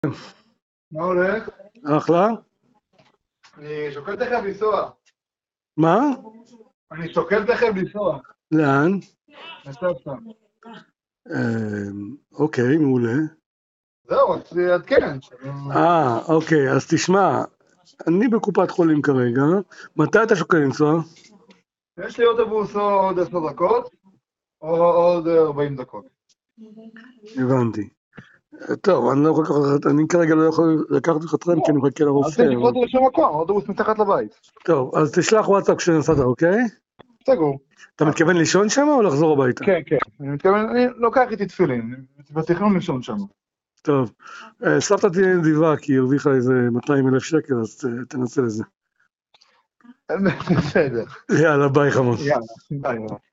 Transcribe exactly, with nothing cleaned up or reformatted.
מה הולך? אחלה. אני שוקל תכף לנסוע. מה? אני שוקל תכף לנסוע. לאן? לסבתא. אוקיי, מעולה. זהו, אז תעדכן. אה, אוקיי, אז תשמע, אני בקופת חולים כרגע, מתי אתה שוקל לנסוע? יש לי אוטובוס או עוד עשר דקות, או עוד ארבעים דקות. הבנתי. טוב, אני לא יכול לקחת, אני כרגע לא יכול לקחת לך טרמפ, כי אני מחכה לרופא. אל תלכו אותו לשום מקום, האוטובוס מתחת לבית. טוב, אז תשלח וואטסאפ כשנסעת, אוקיי? סגור. אתה מתכוון לישון שם או לחזור הביתה? כן, כן. אני מתכוון, אני לוקח איתי תפילין, בתכנון לישון שם. טוב, סבתא תהיה נדיבה, כי היא הרוויחה איזה מאתיים אלף שקל, אז תנסה לזה. בסדר. יאללה, ביי חמוד. יאללה, ביי.